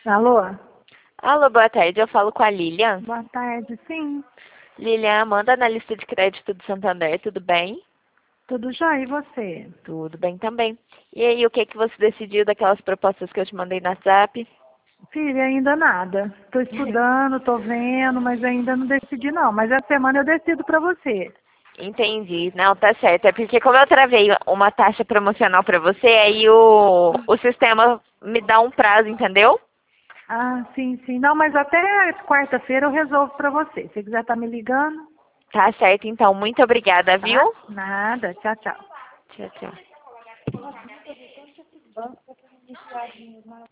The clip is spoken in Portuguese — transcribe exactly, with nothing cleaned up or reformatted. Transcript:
Alô? Alô, boa tarde. Eu falo com a Lilian. Boa tarde, sim. Lilian, Amanda, analista de crédito do Santander, tudo bem? Tudo jóia, e você? Tudo bem também. E aí, o que que você decidiu daquelas propostas que eu te mandei no WhatsApp? Filha, ainda nada. Tô estudando, tô vendo, mas ainda não decidi não. Mas essa semana eu decido pra você. Entendi. Não, tá certo. É porque como eu travei uma taxa promocional pra você, aí o, o sistema me dá um prazo, entendeu? Ah, sim, sim. Não, mas até quarta-feira eu resolvo pra você. Se você quiser tá me ligando, Tá certo, então. Muito obrigada, viu? tá? Nada. Tchau, tchau. Tchau, tchau.